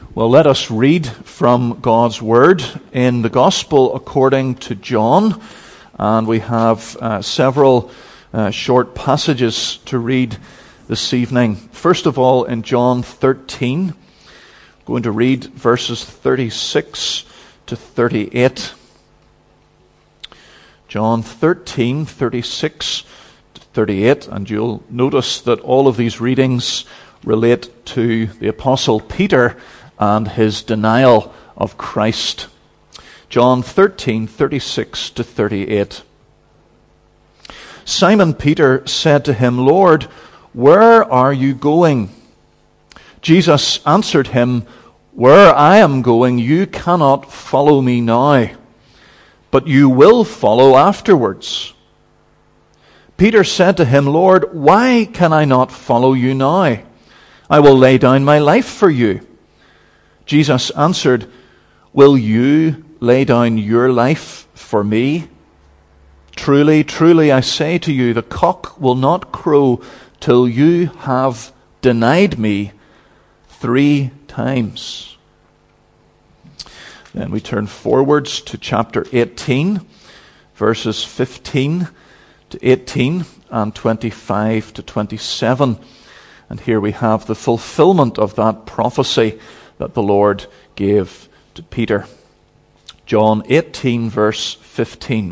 Well, let us read from God's Word in the Gospel according to John. And we have several short passages to read this evening. First of all, in John 13, I'm going to read verses 36 to 38. John 13, 36 to 38. And you'll notice that all of these readings relate to the Apostle Peter and his denial of Christ. John 13, 36 to 38. Simon Peter said to him, "Lord, where are you going?" Jesus answered him, "Where I am going, you cannot follow me now, but you will follow afterwards." Peter said to him, "Lord, why can I not follow you now? I will lay down my life for you." Jesus answered, "Will you lay down your life for me? Truly, truly, I say to you, the cock will not crow till you have denied me 3 times. Then we turn forwards to chapter 18, verses 15 to 18 and 25 to 27. And here we have the fulfillment of that prophecy that the Lord gave to Peter. John 18, verse 15.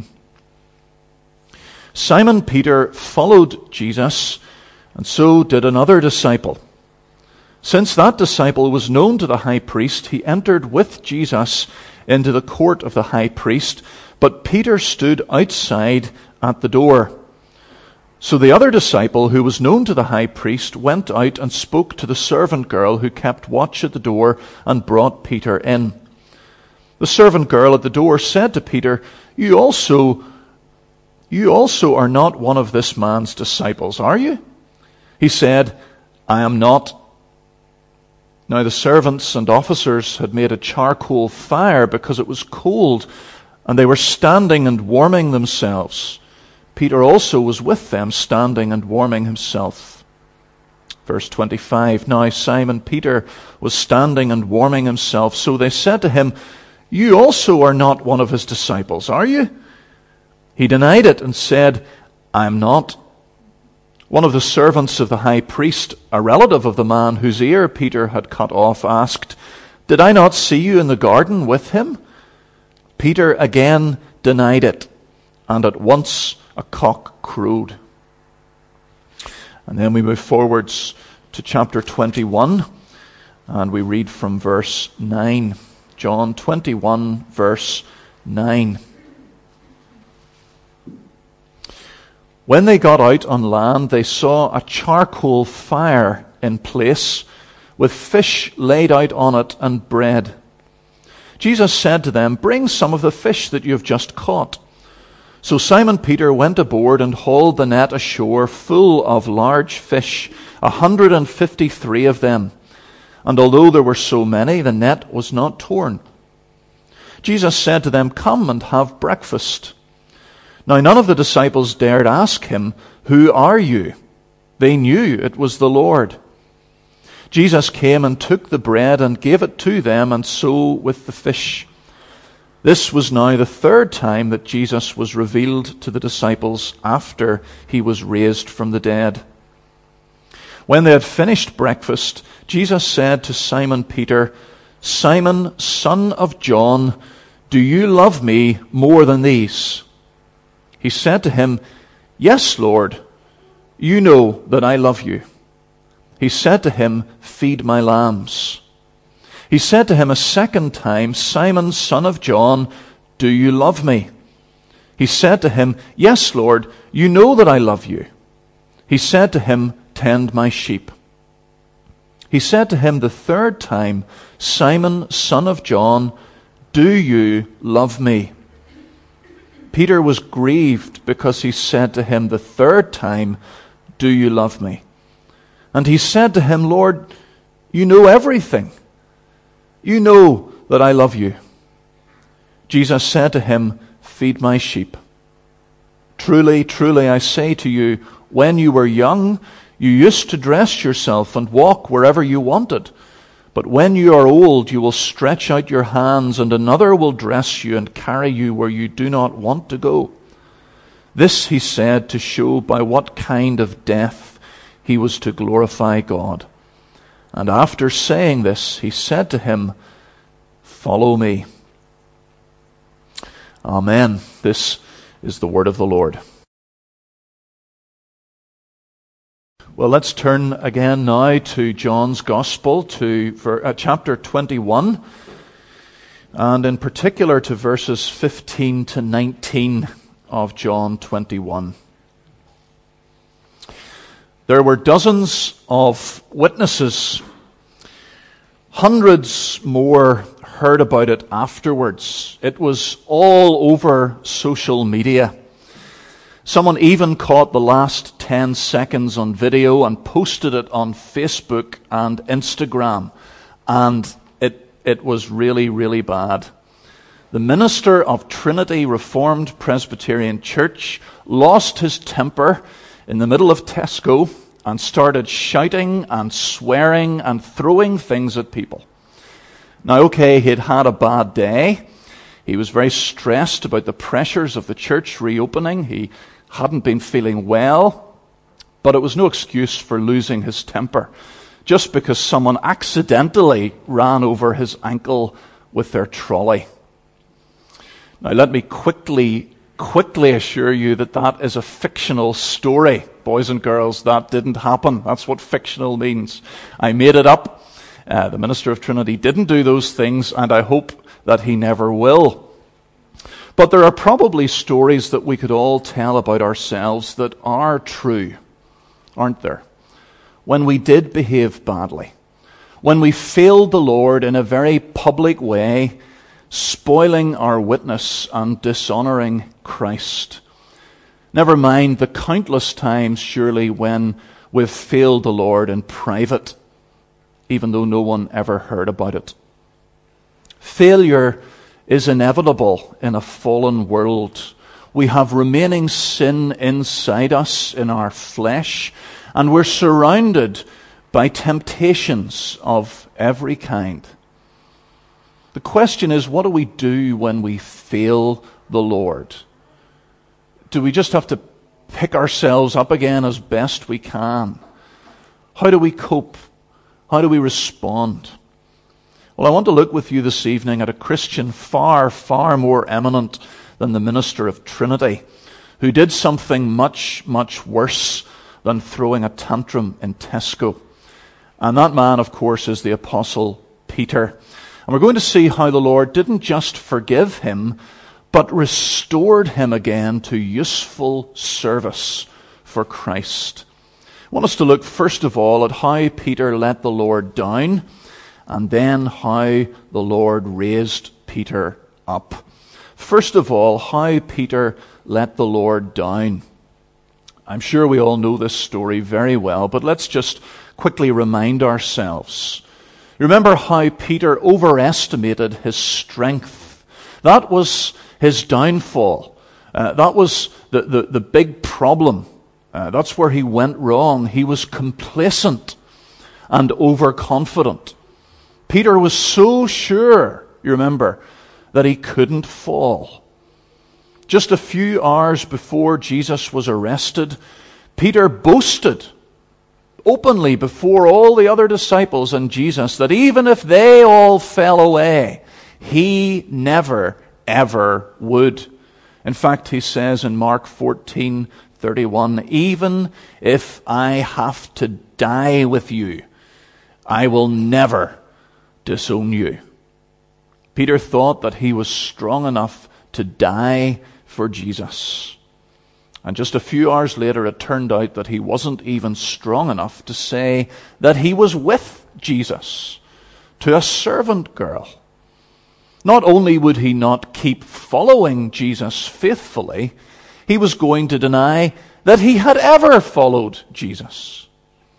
Simon Peter followed Jesus, and so did another disciple. Since that disciple was known to the high priest, he entered with Jesus into the court of the high priest, but Peter stood outside at the door. So the other disciple, who was known to the high priest, went out and spoke to the servant girl who kept watch at the door and brought Peter in. The servant girl at the door said to Peter, You also are not one of this man's disciples, are you?" He said, "I am not." Now the servants and officers had made a charcoal fire because it was cold, and they were standing and warming themselves. Peter also was with them, standing and warming himself. Verse 25, Now Simon Peter was standing and warming himself. So they said to him, "You also are not one of his disciples, are you?" He denied it and said, "I am not." One of the servants of the high priest, a relative of the man whose ear Peter had cut off, asked, "Did I not see you in the garden with him?" Peter again denied it, and at once a cock crowed. And then we move forwards to chapter 21, and we read from verse 9. John 21, verse 9. When they got out on land, they saw a charcoal fire in place, with fish laid out on it and bread. Jesus said to them, "Bring some of the fish that you have just caught." So Simon Peter went aboard and hauled the net ashore full of large fish, 153 of them. And although there were so many, the net was not torn. Jesus said to them, "Come and have breakfast." Now none of the disciples dared ask him, "Who are you?" They knew it was the Lord. Jesus came and took the bread and gave it to them, and so with the fish. This was now the 3rd time that Jesus was revealed to the disciples after he was raised from the dead. When they had finished breakfast, Jesus said to Simon Peter, "Simon, son of John, do you love me more than these?" He said to him, "Yes, Lord, you know that I love you." He said to him, "Feed my lambs." He said to him a second time, "Simon, son of John, do you love me?" He said to him, "Yes, Lord, you know that I love you." He said to him, "Tend my sheep." He said to him the 3rd time, "Simon, son of John, do you love me?" Peter was grieved because he said to him the 3rd time, "Do you love me?" And he said to him, "Lord, you know everything. You know that I love you." Jesus said to him, "Feed my sheep. Truly, truly, I say to you, when you were young, you used to dress yourself and walk wherever you wanted. But when you are old, you will stretch out your hands, and another will dress you and carry you where you do not want to go." This he said to show by what kind of death he was to glorify God. And after saying this, he said to him, "Follow me." Amen. This is the word of the Lord. Well, let's turn again now to John's Gospel, for chapter 21, and in particular to verses 15 to 19 of John 21. There were dozens of witnesses. Hundreds more heard about it afterwards. It was all over social media. Someone even caught the last 10 seconds on video and posted it on Facebook and Instagram. And it was really, really bad. The minister of Trinity Reformed Presbyterian Church lost his temper in the middle of Tesco and started shouting and swearing and throwing things at people. Now, okay, he'd had a bad day. He was very stressed about the pressures of the church reopening. He hadn't been feeling well, but it was no excuse for losing his temper just because someone accidentally ran over his ankle with their trolley. Now, let me quickly assure you that that is a fictional story. Boys and girls, that didn't happen. That's what fictional means. I made it up. The minister of Trinity didn't do those things, and I hope that he never will. But there are probably stories that we could all tell about ourselves that are true, aren't there? When we did behave badly, when we failed the Lord in a very public way, spoiling our witness and dishonoring Christ. Never mind the countless times, surely, when we've failed the Lord in private, even though no one ever heard about it. Failure is inevitable in a fallen world. We have remaining sin inside us, in our flesh, and we're surrounded by temptations of every kind. The question is, what do we do when we fail the Lord? Do we just have to pick ourselves up again as best we can? How do we cope? How do we respond? Well, I want to look with you this evening at a Christian far, far more eminent than the minister of Trinity, who did something much, much worse than throwing a tantrum in Tesco. And that man, of course, is the Apostle Peter. And we're going to see how the Lord didn't just forgive him, but restored him again to useful service for Christ. I want us to look first of all at how Peter let the Lord down, and then how the Lord raised Peter up. First of all, how Peter let the Lord down. I'm sure we all know this story very well, but let's just quickly remind ourselves. Remember how Peter overestimated his strength. That was his downfall. That was the big problem. That's where he went wrong. He was complacent and overconfident. Peter was so sure, you remember, that he couldn't fall. Just a few hours before Jesus was arrested, Peter boasted openly before all the other disciples and Jesus that even if they all fell away, he never, ever would. In fact, he says in Mark 14:31, "Even if I have to die with you, I will never disown you." Peter thought that he was strong enough to die for Jesus. And just a few hours later, it turned out that he wasn't even strong enough to say that he was with Jesus to a servant girl. Not only would he not keep following Jesus faithfully, he was going to deny that he had ever followed Jesus.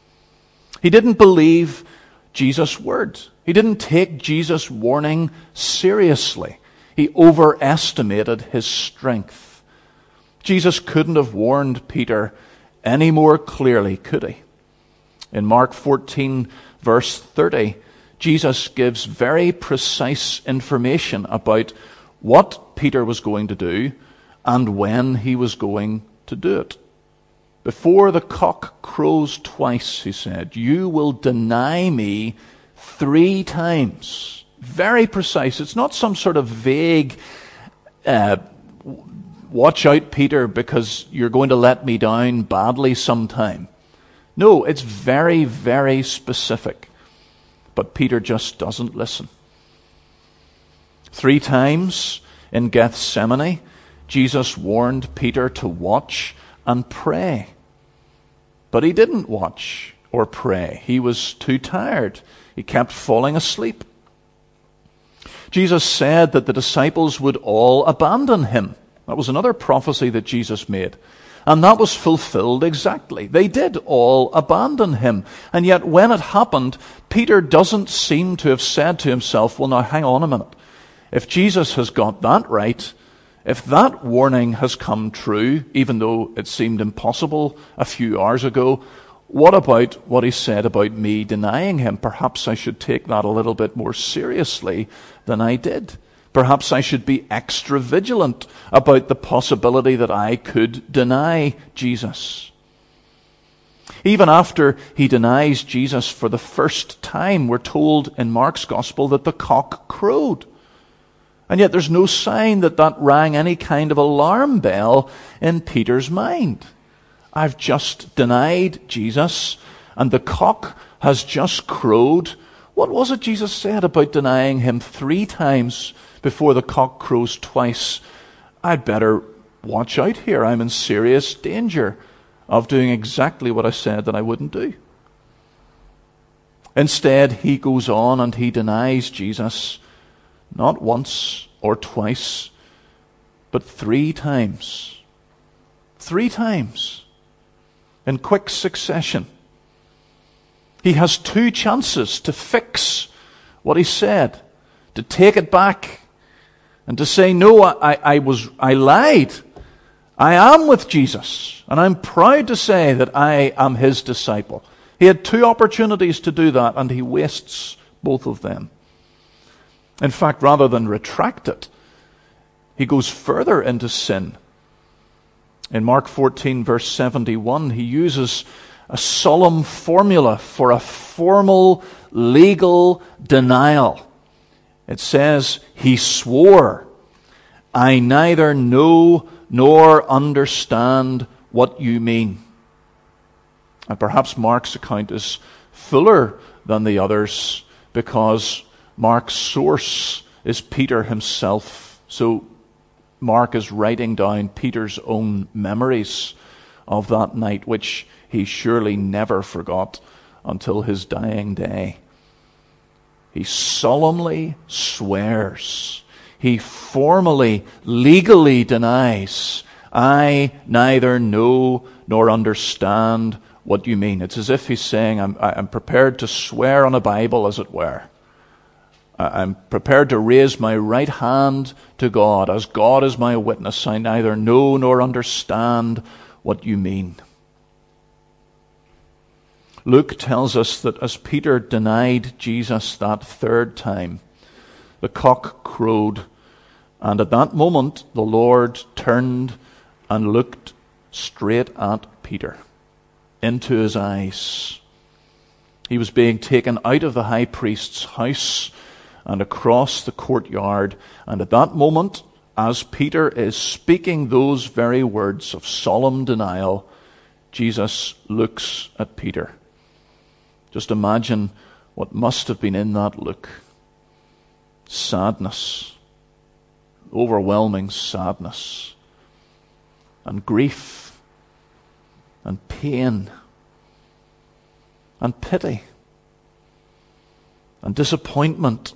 He didn't believe Jesus' word. He didn't take Jesus' warning seriously. He overestimated his strength. Jesus couldn't have warned Peter any more clearly, could he? In Mark 14, verse 30, Jesus gives very precise information about what Peter was going to do and when he was going to do it. Before the cock crows twice, he said, you will deny me 3 times. Very precise. It's not some sort of vague, watch out, Peter, because you're going to let me down badly sometime. No, it's very, very specific. But Peter just doesn't listen. 3 times in Gethsemane, Jesus warned Peter to watch and pray. But he didn't watch or pray. He was too tired. He kept falling asleep. Jesus said that the disciples would all abandon him. That was another prophecy that Jesus made. And that was fulfilled exactly. They did all abandon him. And yet when it happened, Peter doesn't seem to have said to himself, well, now hang on a minute. If Jesus has got that right, if that warning has come true, even though it seemed impossible a few hours ago, what about what he said about me denying him? Perhaps I should take that a little bit more seriously than I did. Perhaps I should be extra vigilant about the possibility that I could deny Jesus. Even after he denies Jesus for the first time, we're told in Mark's Gospel that the cock crowed. And yet there's no sign that that rang any kind of alarm bell in Peter's mind. I've just denied Jesus, and the cock has just crowed. What was it Jesus said about denying him 3 times before the cock crows twice? I'd better watch out here. I'm in serious danger of doing exactly what I said that I wouldn't do. Instead, he goes on and he denies Jesus, not once or twice, but 3 times. 3 times. In quick succession. He has 2 chances to fix what he said, to take it back, and to say, no, I lied. I am with Jesus, and I'm proud to say that I am his disciple. He had 2 opportunities to do that, and he wastes both of them. In fact, rather than retract it, he goes further into sin. In Mark 14, verse 71, he uses a solemn formula for a formal legal denial. It says, he swore, I neither know nor understand what you mean. And perhaps Mark's account is fuller than the others because Mark's source is Peter himself. So Mark is writing down Peter's own memories of that night, which he surely never forgot until his dying day. He solemnly swears. He formally, legally denies, I neither know nor understand what you mean. It's as if he's saying, I'm prepared to swear on a Bible, as it were. I'm prepared to raise my right hand to God. As God is my witness, I neither know nor understand what you mean. Luke tells us that as Peter denied Jesus that 3rd time, the cock crowed, and at that moment the Lord turned and looked straight at Peter, into his eyes. He was being taken out of the high priest's house and across the courtyard. And at that moment, as Peter is speaking those very words of solemn denial, Jesus looks at Peter. Just imagine what must have been in that look. Sadness, overwhelming sadness, and grief, and pain, and pity, and disappointment,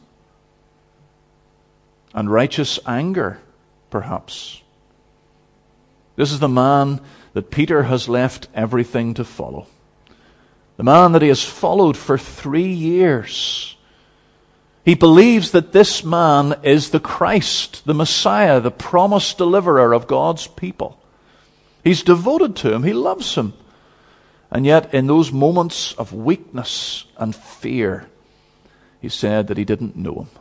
and righteous anger, perhaps. This is the man that Peter has left everything to follow. The man that he has followed for 3 years. He believes that this man is the Christ, the Messiah, the promised deliverer of God's people. He's devoted to him. He loves him. And yet, in those moments of weakness and fear, he said that he didn't know him.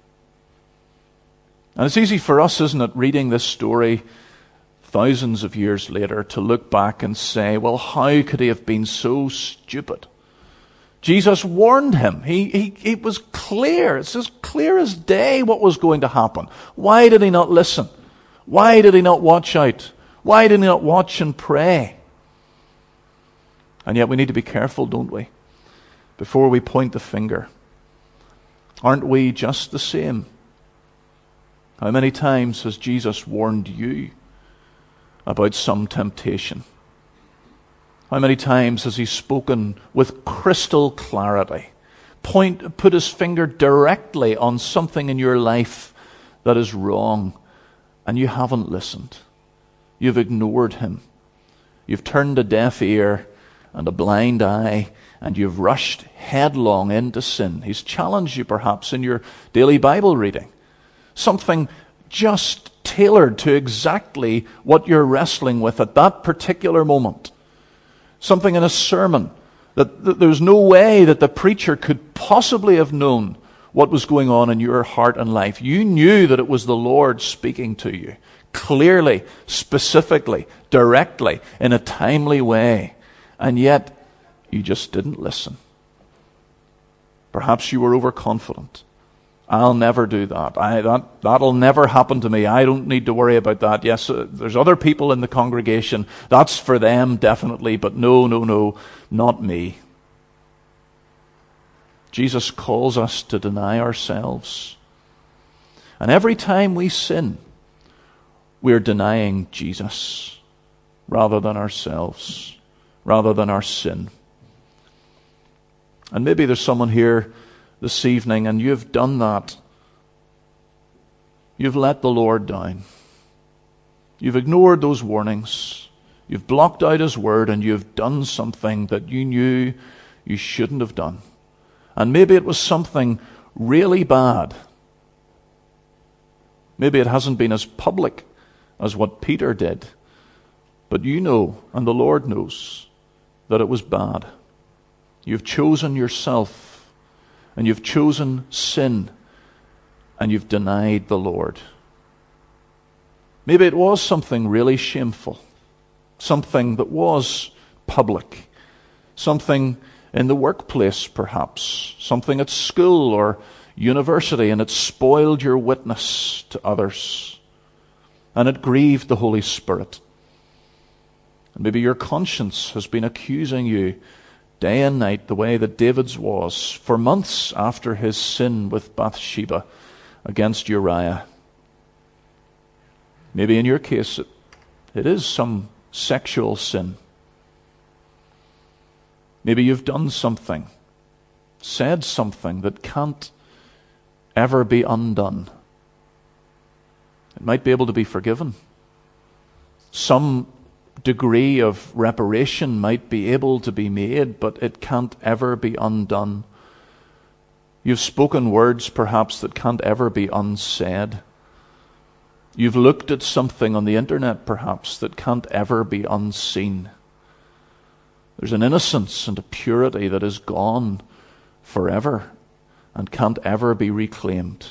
And it's easy for us, isn't it, reading this story thousands of years later, to look back and say, well, how could he have been so stupid? Jesus warned him. It was clear. It's as clear as day what was going to happen. Why did he not listen? Why did he not watch out? Why did he not watch and pray? And yet we need to be careful, don't we? Before we point the finger. Aren't we just the same? How many times has Jesus warned you about some temptation? How many times has he spoken with crystal clarity, put his finger directly on something in your life that is wrong, and you haven't listened? You've ignored him. You've turned a deaf ear and a blind eye, and you've rushed headlong into sin. He's challenged you perhaps in your daily Bible reading. Something just tailored to exactly what you're wrestling with at that particular moment. Something in a sermon that there's no way that the preacher could possibly have known what was going on in your heart and life. You knew that it was the Lord speaking to you, clearly, specifically, directly, in a timely way. And yet, you just didn't listen. Perhaps you were overconfident. I'll never do that. That'll never happen to me. I don't need to worry about that. Yes, there's other people in the congregation. That's for them, definitely. But no, not me. Jesus calls us to deny ourselves. And every time we sin, we're denying Jesus rather than ourselves, rather than our sin. And maybe there's someone here this evening and you've done that. You've let the Lord down. You've ignored those warnings. You've blocked out his word and you've done something that you knew you shouldn't have done. And maybe it was something really bad. Maybe it hasn't been as public as what Peter did. But you know, and the Lord knows, that it was bad. You've chosen yourself. And you've chosen sin, and you've denied the Lord. Maybe it was something really shameful, something that was public, something in the workplace perhaps, something at school or university, and it spoiled your witness to others, and it grieved the Holy Spirit. And maybe your conscience has been accusing you day and night, the way that David's was for months after his sin with Bathsheba against Uriah. Maybe in your case it is some sexual sin. Maybe you've done something, said something that can't ever be undone. It might be able to be forgiven. Some degree of reparation might be able to be made, but it can't ever be undone. You've spoken words perhaps that can't ever be unsaid. You've looked at something on the internet perhaps that can't ever be unseen. There's an innocence and a purity that is gone forever and can't ever be reclaimed.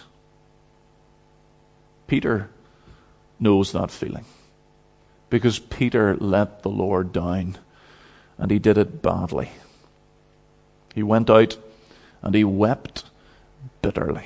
Peter knows that feeling. Because Peter let the Lord down, and he did it badly. He went out and he wept bitterly.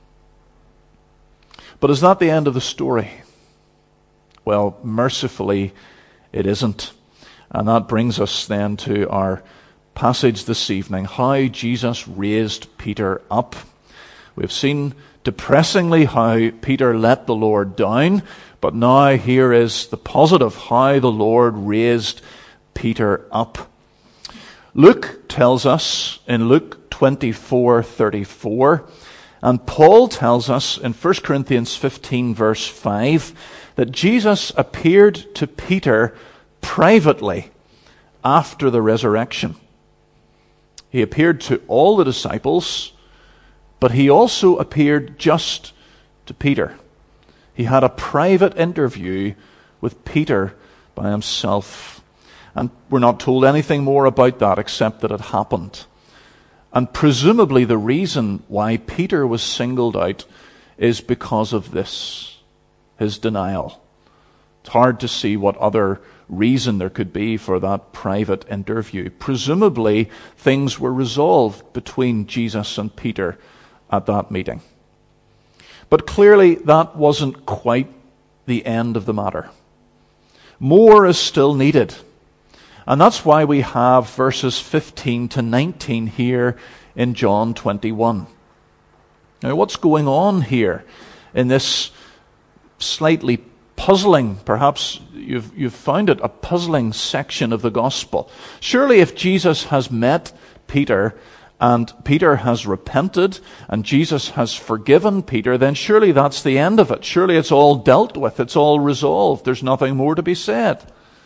But is that the end of the story? Well, mercifully, it isn't. And that brings us then to our passage this evening, how Jesus raised Peter up. We've seen depressingly how Peter let the Lord down, but now here is the positive, how the Lord raised Peter up. Luke tells us in Luke 24:34, and Paul tells us in 1 Corinthians 15 verse 5, that Jesus appeared to Peter privately after the resurrection. He appeared to all the disciples, but he also appeared just to Peter. He had a private interview with Peter by himself. And we're not told anything more about that except that it happened. And presumably the reason why Peter was singled out is because of this, his denial. It's hard to see what other reason there could be for that private interview. Presumably, things were resolved between Jesus and Peter at that meeting. But clearly, that wasn't quite the end of the matter. More is still needed. And that's why we have verses 15 to 19 here in John 21. Now, what's going on here in this slightly puzzling, perhaps you've found it a puzzling section of the gospel? Surely if Jesus has met Peter and Peter has repented and Jesus has forgiven Peter, then surely that's the end of it. Surely it's all dealt with. It's all resolved. There's nothing more to be said.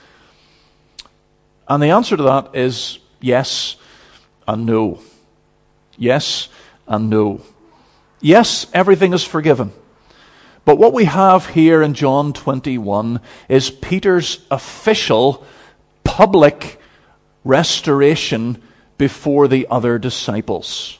And the answer to that is yes and no. Yes and no. Yes, everything is forgiven. But what we have here in John 21 is Peter's official, public restoration before the other disciples.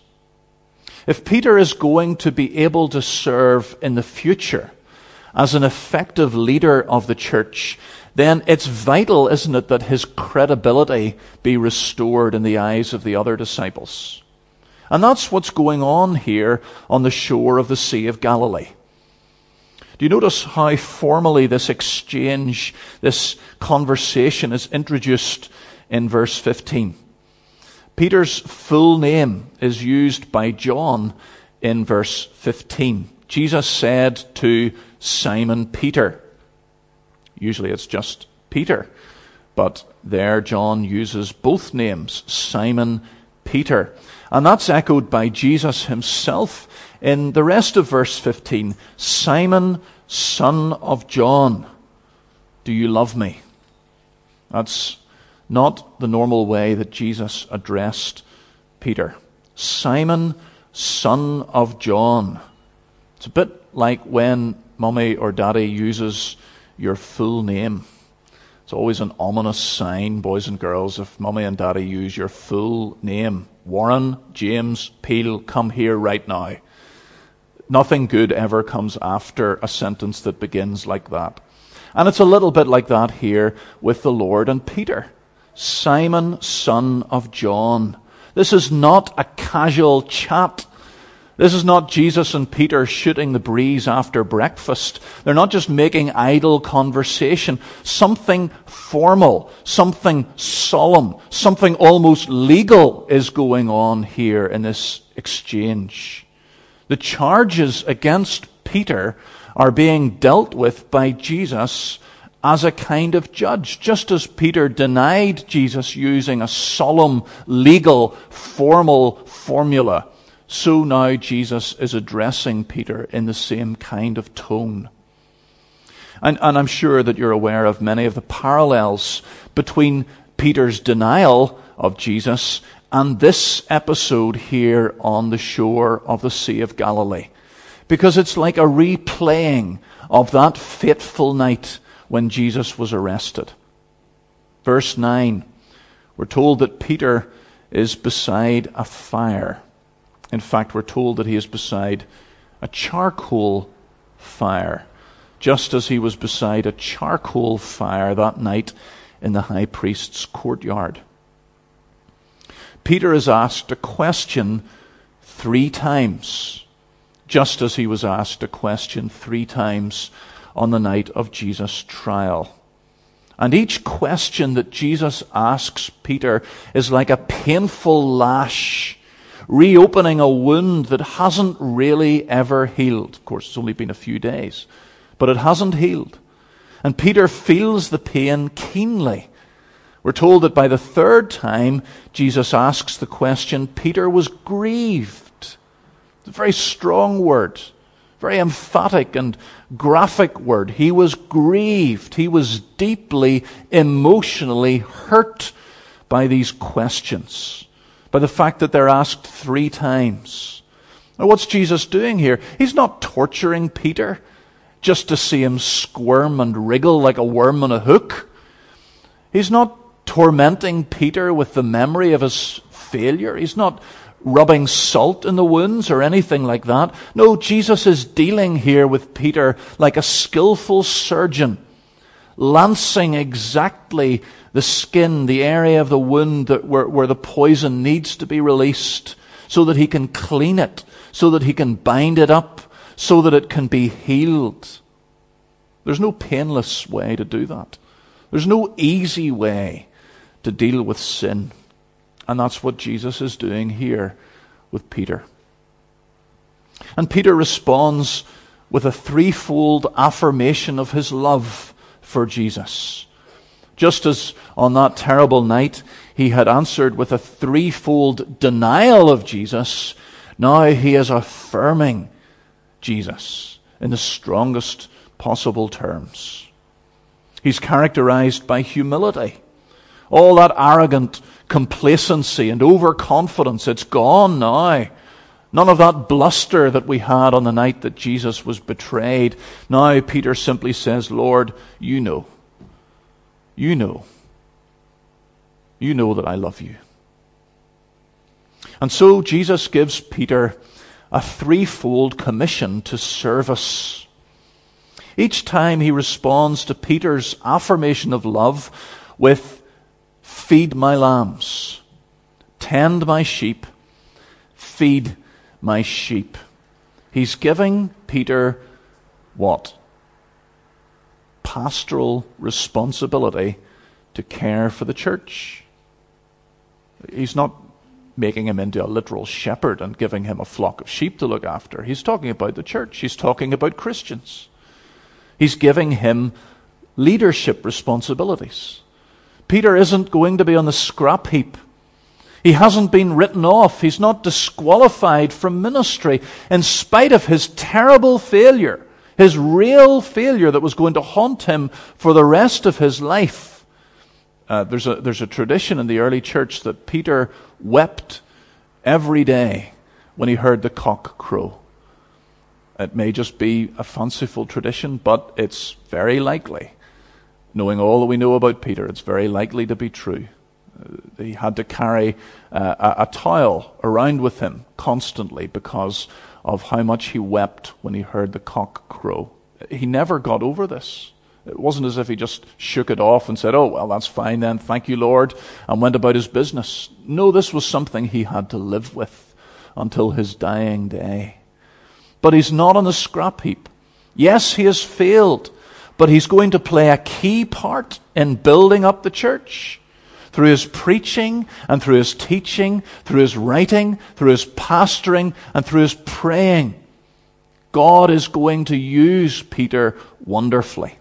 If Peter is going to be able to serve in the future as an effective leader of the church, then it's vital, isn't it, that his credibility be restored in the eyes of the other disciples. And that's what's going on here on the shore of the Sea of Galilee. Do you notice how formally this exchange, this conversation is introduced in verse 15? Peter's full name is used by John in verse 15. Jesus said to Simon Peter. Usually it's just Peter, but there John uses both names, Simon Peter. And that's echoed by Jesus himself in the rest of verse 15. Simon, son of John, do you love me? That's not the normal way that Jesus addressed Peter. Simon, son of John. It's a bit like when mommy or daddy uses your full name. It's always an ominous sign, boys and girls, if mommy and daddy use your full name. Warren James Peel, come here right now. Nothing good ever comes after a sentence that begins like that. And it's a little bit like that here with the Lord and Peter. Simon, son of John. This is not a casual chat. This is not Jesus and Peter shooting the breeze after breakfast. They're not just making idle conversation. Something formal, something solemn, something almost legal is going on here in this exchange. The charges against Peter are being dealt with by Jesus as a kind of judge. Just as Peter denied Jesus using a solemn, legal, formal formula, so now Jesus is addressing Peter in the same kind of tone. And I'm sure that you're aware of many of the parallels between Peter's denial of Jesus and this episode here on the shore of the Sea of Galilee. Because it's like a replaying of that fateful night when Jesus was arrested. Verse 9, we're told that Peter is beside a fire. In fact, we're told that he is beside a charcoal fire, just as he was beside a charcoal fire that night in the high priest's courtyard. Peter is asked a question 3 times, just as he was asked a question 3 times on the night of Jesus' trial. And each question that Jesus asks Peter is like a painful lash, reopening a wound that hasn't really ever healed. Of course, it's only been a few days, but it hasn't healed. And Peter feels the pain keenly. We're told that by the 3rd time Jesus asks the question, Peter was grieved. It's a very strong word, very emphatic and graphic word. He was grieved. He was deeply emotionally hurt by these questions, by the fact that they're asked 3 times. Now, what's Jesus doing here? He's not torturing Peter just to see him squirm and wriggle like a worm on a hook. He's not tormenting Peter with the memory of his failure. He's not rubbing salt in the wounds or anything like that. No, Jesus is dealing here with Peter like a skillful surgeon, lancing exactly the skin, the area of the wound where the poison needs to be released, so that he can clean it, so that he can bind it up, so that it can be healed. There's no painless way to do that. There's no easy way to deal with sin. And that's what Jesus is doing here with Peter. And Peter responds with a threefold affirmation of his love for Jesus. Just as on that terrible night he had answered with a threefold denial of Jesus, now he is affirming Jesus in the strongest possible terms. He's characterized by humility. All that arrogant complacency and overconfidence, it's gone now. None of that bluster that we had on the night that Jesus was betrayed. Now Peter simply says, Lord, you know. You know. You know that I love you. And so Jesus gives Peter a threefold commission to service. Each time he responds to Peter's affirmation of love with, feed my lambs, tend my sheep, feed my sheep. He's giving Peter what? Pastoral responsibility to care for the church. He's not making him into a literal shepherd and giving him a flock of sheep to look after. He's talking about the church. He's talking about Christians. He's giving him leadership responsibilities. Peter isn't going to be on the scrap heap. He hasn't been written off. He's not disqualified from ministry in spite of his terrible failure, his real failure that was going to haunt him for the rest of his life. There's a tradition in the early church that Peter wept every day when he heard the cock crow. It may just be a fanciful tradition, but it's very likely. Knowing all that we know about Peter, it's very likely to be true. He had to carry a towel around with him constantly because of how much he wept when he heard the cock crow. He never got over this. It wasn't as if he just shook it off and said, oh, well, that's fine then, thank you, Lord, and went about his business. No, this was something he had to live with until his dying day. But he's not on the scrap heap. Yes, he has failed, but he's going to play a key part in building up the church. Through his preaching and through his teaching, through his writing, through his pastoring, and through his praying. God is going to use Peter wonderfully.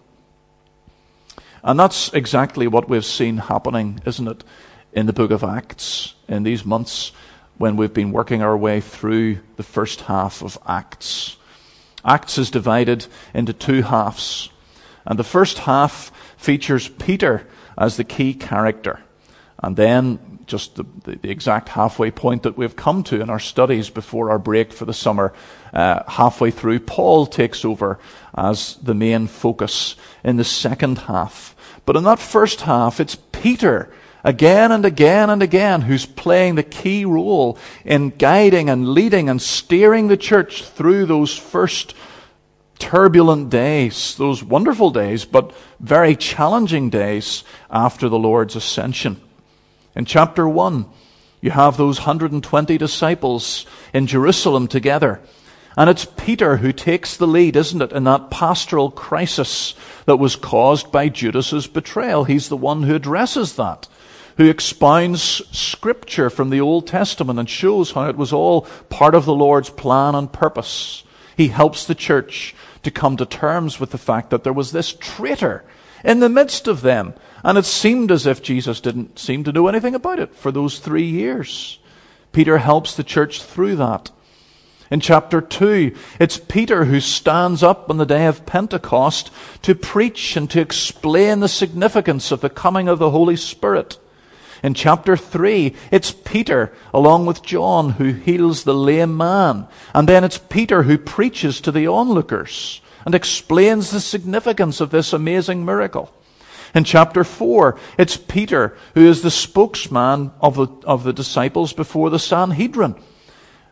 And that's exactly what we've seen happening, isn't it, in the book of Acts in these months when we've been working our way through the first half of Acts. Acts is divided into two halves. And the first half features Peter as the key character. And then, just the exact halfway point that we've come to in our studies before our break for the summer, halfway through, Paul takes over as the main focus in the second half. But in that first half, it's Peter again and again and again who's playing the key role in guiding and leading and steering the church through those first turbulent days, those wonderful days, but very challenging days after the Lord's ascension. In chapter 1, you have those 120 disciples in Jerusalem together. And it's Peter who takes the lead, isn't it, in that pastoral crisis that was caused by Judas's betrayal. He's the one who addresses that, who expounds Scripture from the Old Testament and shows how it was all part of the Lord's plan and purpose. He helps the church to come to terms with the fact that there was this traitor in the midst of them. And it seemed as if Jesus didn't seem to know anything about it for those 3 years. Peter helps the church through that. In chapter 2, it's Peter who stands up on the day of Pentecost to preach and to explain the significance of the coming of the Holy Spirit. In chapter 3, it's Peter, along with John, who heals the lame man. And then it's Peter who preaches to the onlookers and explains the significance of this amazing miracle. In chapter 4, it's Peter who is the spokesman of the disciples before the Sanhedrin.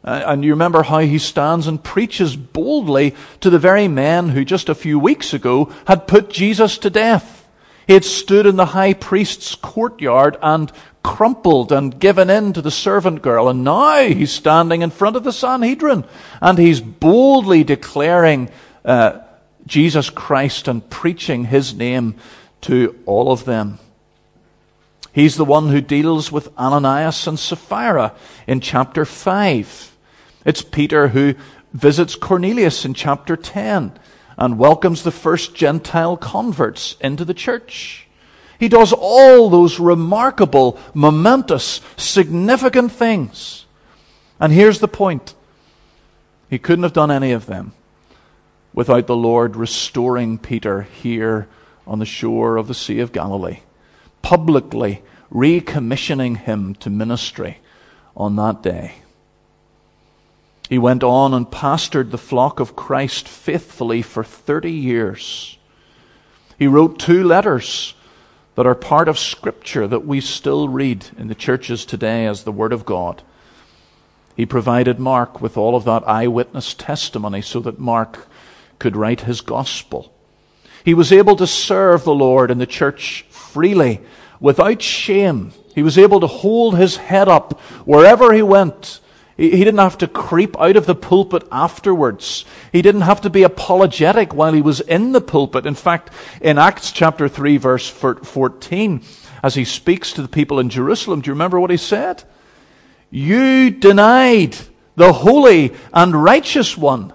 And you remember how he stands and preaches boldly to the very men who just a few weeks ago had put Jesus to death. He had stood in the high priest's courtyard and crumpled and given in to the servant girl. And now he's standing in front of the Sanhedrin. And he's boldly declaring Jesus Christ and preaching his name to all of them. He's the one who deals with Ananias and Sapphira in chapter 5. It's Peter who visits Cornelius in chapter 10 and welcomes the first Gentile converts into the church. He does all those remarkable, momentous, significant things. And here's the point. He couldn't have done any of them without the Lord restoring Peter here on the shore of the Sea of Galilee, publicly recommissioning him to ministry on that day. He went on and pastored the flock of Christ faithfully for 30 years. He wrote 2 letters that are part of Scripture that we still read in the churches today as the Word of God. He provided Mark with all of that eyewitness testimony so that Mark could write his gospel. He was able to serve the Lord in the church freely, without shame. He was able to hold his head up wherever he went. He didn't have to creep out of the pulpit afterwards. He didn't have to be apologetic while he was in the pulpit. In fact, in Acts chapter 3, verse 14, as he speaks to the people in Jerusalem, do you remember what he said? You denied the holy and righteous one.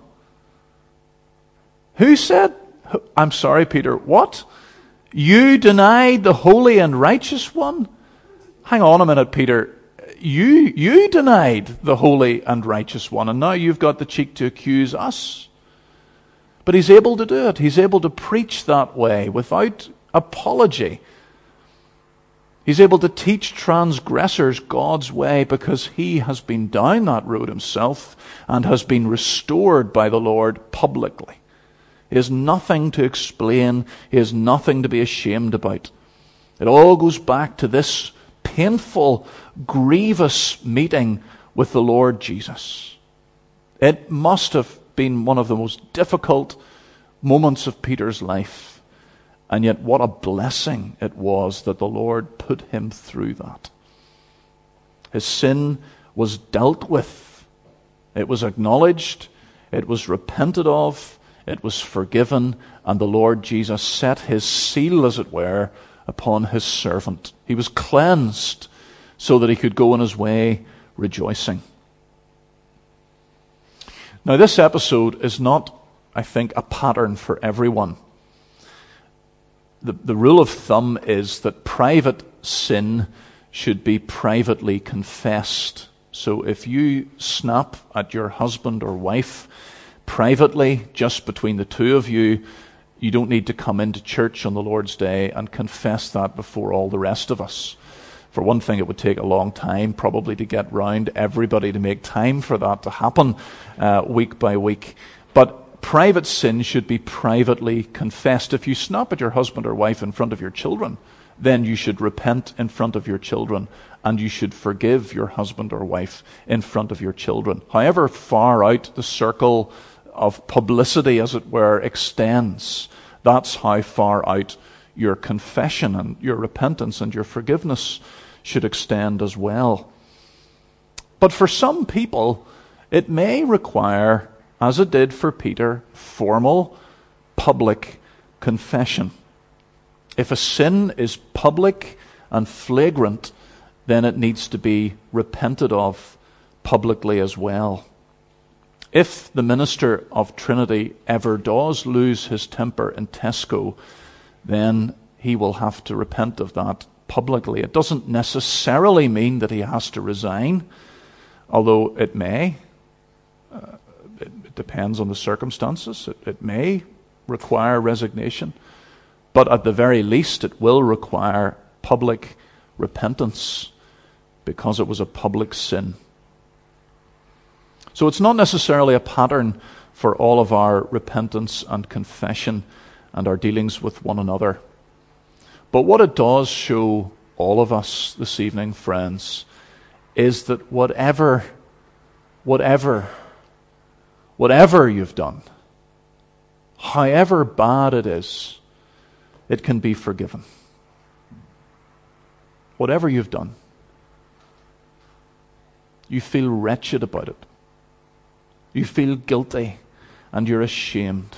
Who said? I'm sorry, Peter, what? You denied the holy and righteous one? Hang on a minute, Peter. You denied the holy and righteous one, and now you've got the cheek to accuse us. But he's able to do it. He's able to preach that way without apology. He's able to teach transgressors God's way because he has been down that road himself and has been restored by the Lord publicly. He has nothing to explain. He has nothing to be ashamed about. It all goes back to this painful, grievous meeting with the Lord Jesus. It must have been one of the most difficult moments of Peter's life. And yet what a blessing it was that the Lord put him through that. His sin was dealt with. It was acknowledged. It was repented of. It was forgiven. And the Lord Jesus set his seal, as it were, upon his servant. He was cleansed so that he could go on his way rejoicing. Now, this episode is not, I think, a pattern for everyone. The rule of thumb is that private sin should be privately confessed. So if you snap at your husband or wife privately, just between the two of you, you don't need to come into church on the Lord's Day and confess that before all the rest of us. For one thing, it would take a long time probably to get round everybody to make time for that to happen week by week. But private sin should be privately confessed. If you snap at your husband or wife in front of your children, then you should repent in front of your children, and you should forgive your husband or wife in front of your children. However far out the circle of publicity, as it were, extends, that's how far out your confession and your repentance and your forgiveness should extend as well. But for some people, it may require, as it did for Peter, formal, public confession. If a sin is public and flagrant, then it needs to be repented of publicly as well. If the minister of Trinity ever does lose his temper in Tesco, then he will have to repent of that publicly. It doesn't necessarily mean that he has to resign, although it may. It depends on the circumstances. It may require resignation, but at the very least it will require public repentance because it was a public sin. So it's not necessarily a pattern for all of our repentance and confession and our dealings with one another. But what it does show all of us this evening, friends, is that whatever whatever you've done, however bad it is, it can be forgiven. Whatever you've done, you feel wretched about it. You feel guilty and you're ashamed.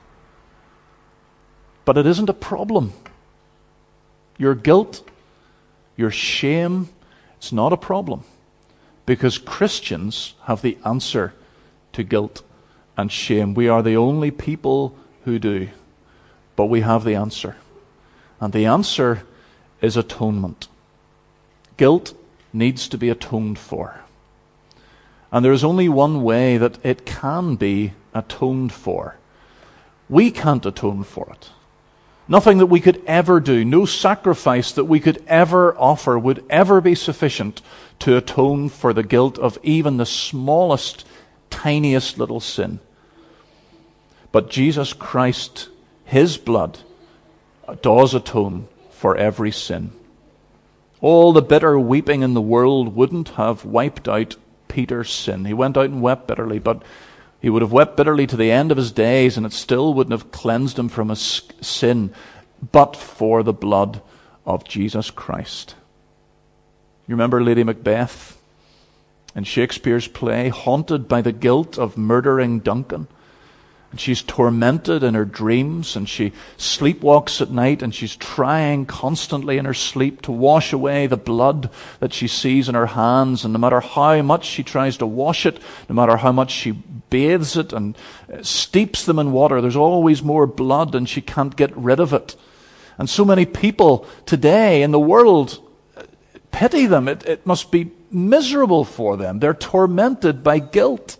But it isn't a problem. Your guilt, your shame, it's not a problem. Because Christians have the answer to guilt and shame. We are the only people who do. But we have the answer. And the answer is atonement. Guilt needs to be atoned for. And there is only one way that it can be atoned for. We can't atone for it. Nothing that we could ever do, no sacrifice that we could ever offer would ever be sufficient to atone for the guilt of even the smallest, tiniest little sin. But Jesus Christ, His blood, does atone for every sin. All the bitter weeping in the world wouldn't have wiped out Peter's sin. He went out and wept bitterly, but he would have wept bitterly to the end of his days, and it still wouldn't have cleansed him from his sin, but for the blood of Jesus Christ. You remember Lady Macbeth in Shakespeare's play, haunted by the guilt of murdering Duncan? And she's tormented in her dreams, and she sleepwalks at night, and she's trying constantly in her sleep to wash away the blood that she sees in her hands. And no matter how much she tries to wash it, no matter how much she bathes it and steeps them in water, there's always more blood, and she can't get rid of it. And so many people today in the world pity them. It must be miserable for them. They're tormented by guilt.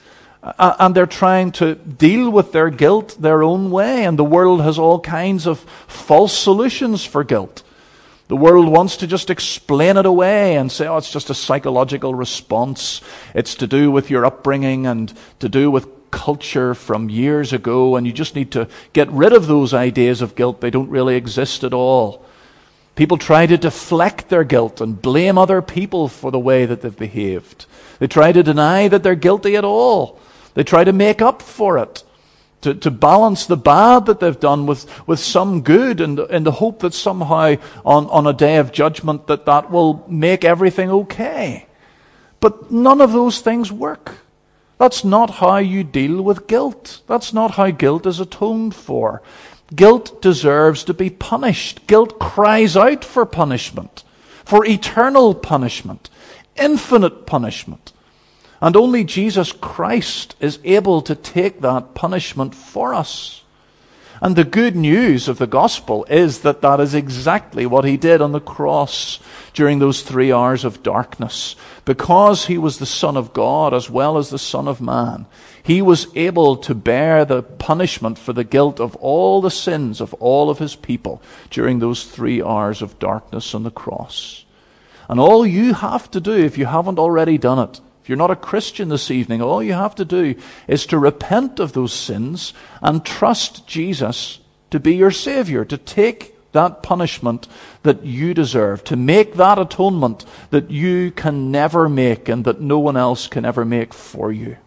And they're trying to deal with their guilt their own way. And the world has all kinds of false solutions for guilt. The world wants to just explain it away and say, oh, it's just a psychological response. It's to do with your upbringing and to do with culture from years ago. And you just need to get rid of those ideas of guilt. They don't really exist at all. People try to deflect their guilt and blame other people for the way that they've behaved. They try to deny that they're guilty at all. They try to make up for it, to balance the bad that they've done with some good, and in the hope that somehow on a day of judgment that will make everything okay. But none of those things work. That's not how you deal with guilt. That's not how guilt is atoned for. Guilt deserves to be punished. Guilt cries out for punishment, for eternal punishment, infinite punishment. And only Jesus Christ is able to take that punishment for us. And the good news of the gospel is that that is exactly what He did on the cross during those 3 hours of darkness. Because He was the Son of God as well as the Son of Man, He was able to bear the punishment for the guilt of all the sins of all of His people during those 3 hours of darkness on the cross. And all you have to do, if you haven't already done it, if you're not a Christian this evening, all you have to do is to repent of those sins and trust Jesus to be your Savior, to take that punishment that you deserve, to make that atonement that you can never make and that no one else can ever make for you.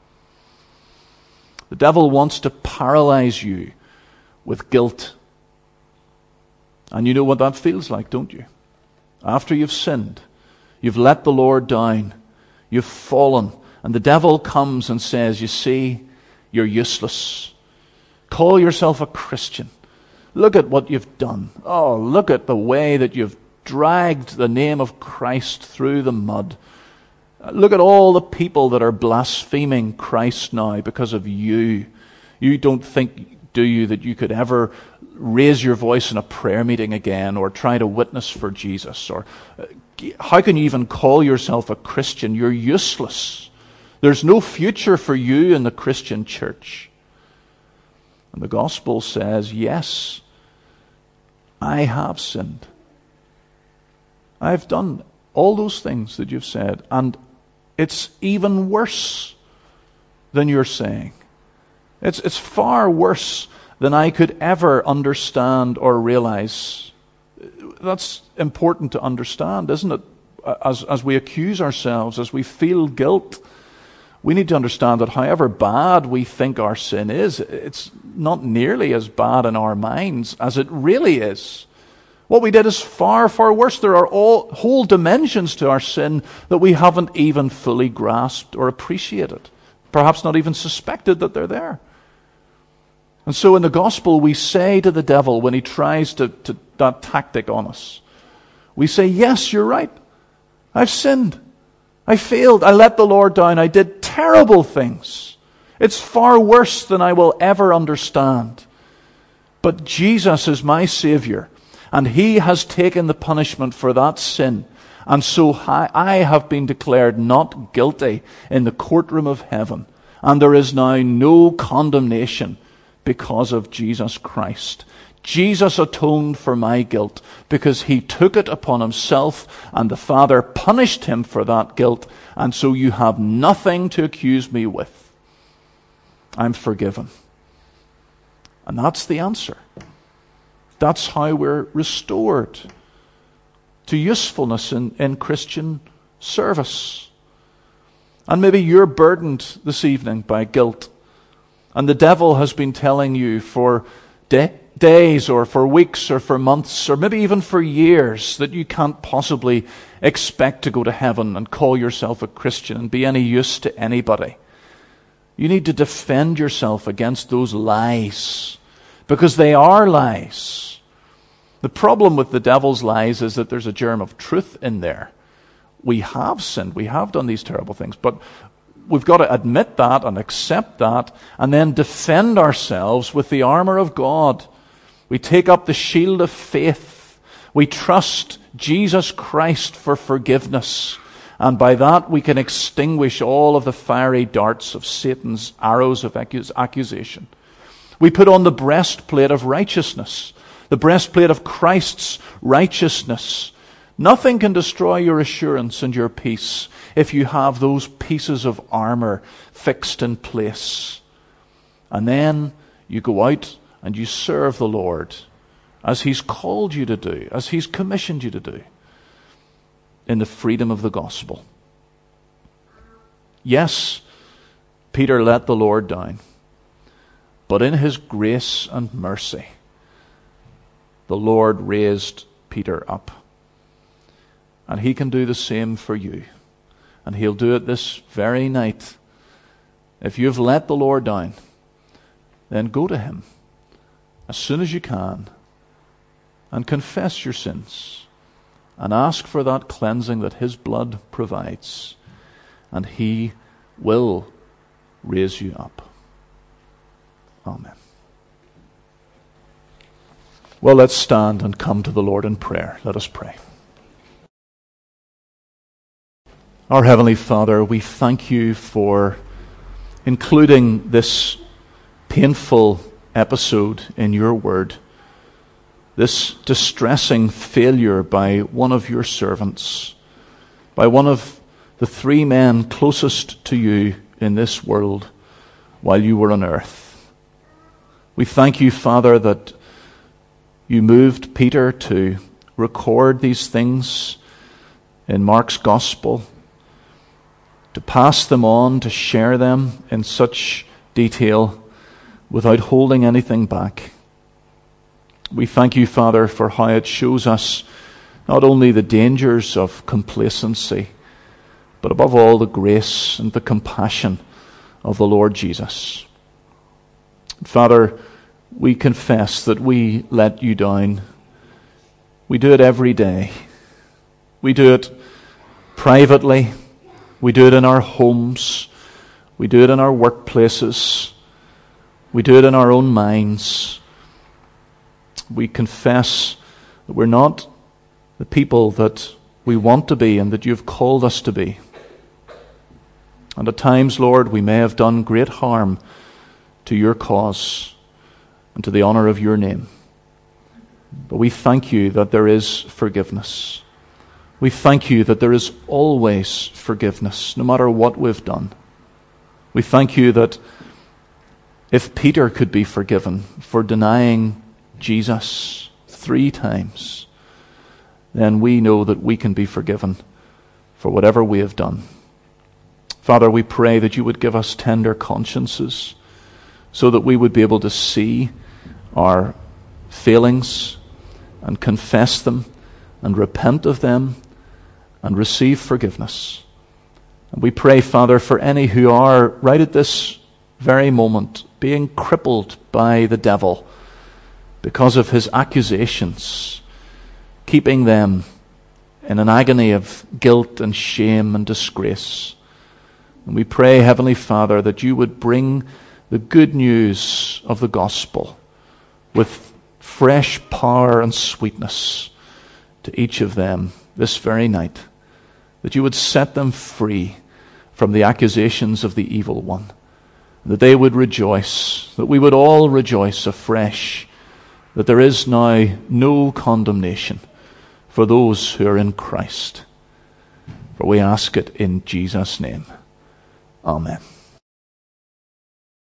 The devil wants to paralyze you with guilt. And you know what that feels like, don't you? After you've sinned, you've let the Lord down, you've fallen, and the devil comes and says, you see, you're useless. Call yourself a Christian. Look at what you've done. Oh, look at the way that you've dragged the name of Christ through the mud. Look at all the people that are blaspheming Christ now because of you. You don't think, do you, that you could ever raise your voice in a prayer meeting again or try to witness for Jesus? Or how can you even call yourself a Christian? You're useless. There's no future for you in the Christian church. And the gospel says, yes, I have sinned. I've done all those things that you've said, and it's even worse than you're saying. It's far worse than I could ever understand or realize. That's important to understand, isn't it? As we accuse ourselves, as we feel guilt, we need to understand that however bad we think our sin is, it's not nearly as bad in our minds as it really is. What we did is far, far worse. There are whole dimensions to our sin that we haven't even fully grasped or appreciated. Perhaps not even suspected that they're there. And so in the gospel, we say to the devil when he tries to that tactic on us, we say, yes, you're right. I've sinned. I failed. I let the Lord down. I did terrible things. It's far worse than I will ever understand. But Jesus is my Savior, and He has taken the punishment for that sin. And so I have been declared not guilty in the courtroom of heaven. And there is now no condemnation because of Jesus Christ. Jesus atoned for my guilt because He took it upon Himself, and the Father punished Him for that guilt. And so you have nothing to accuse me with. I'm forgiven. And that's the answer. That's how we're restored to usefulness in Christian service. And maybe you're burdened this evening by guilt, and the devil has been telling you for days or for weeks or for months or maybe even for years that you can't possibly expect to go to heaven and call yourself a Christian and be any use to anybody. You need to defend yourself against those lies, because they are lies. The problem with the devil's lies is that there's a germ of truth in there. We have sinned, we have done these terrible things, but we've got to admit that and accept that, and then defend ourselves with the armor of God. We take up the shield of faith. We trust Jesus Christ for forgiveness. And by that we can extinguish all of the fiery darts of Satan's arrows of accusation. We put on the breastplate of righteousness, the breastplate of Christ's righteousness. Nothing can destroy your assurance and your peace if you have those pieces of armor fixed in place. And then you go out and you serve the Lord as He's called you to do, as He's commissioned you to do, in the freedom of the gospel. Yes, Peter let the Lord down, but in His grace and mercy, the Lord raised Peter up. And He can do the same for you. And He'll do it this very night. If you've let the Lord down, then go to Him as soon as you can and confess your sins and ask for that cleansing that His blood provides. And He will raise you up. Amen. Well, let's stand and come to the Lord in prayer. Let us pray. Our Heavenly Father, we thank You for including this painful episode in Your Word, this distressing failure by one of Your servants, by one of the three men closest to You in this world while You were on earth. We thank You, Father, that You moved Peter to record these things in Mark's Gospel, to pass them on, to share them in such detail without holding anything back. We thank You, Father, for how it shows us not only the dangers of complacency, but above all the grace and the compassion of the Lord Jesus. Father, we confess that we let You down. We do it every day. We do it privately. We do it in our homes. We do it in our workplaces. We do it in our own minds. We confess that we're not the people that we want to be and that You've called us to be. And at times, Lord, we may have done great harm to Your cause and to the honor of Your name. But we thank You that there is forgiveness. We thank You that there is always forgiveness, no matter what we've done. We thank You that if Peter could be forgiven for denying Jesus 3 times, then we know that we can be forgiven for whatever we have done. Father, we pray that you would give us tender consciences so that we would be able to see our failings and confess them and repent of them and receive forgiveness. And we pray, Father, for any who are right at this very moment being crippled by the devil because of his accusations, keeping them in an agony of guilt and shame and disgrace. And we pray, Heavenly Father, that you would bring the good news of the gospel with fresh power and sweetness to each of them this very night, that you would set them free from the accusations of the evil one, that they would rejoice, that we would all rejoice afresh, that there is now no condemnation for those who are in Christ. For we ask it in Jesus' name. Amen.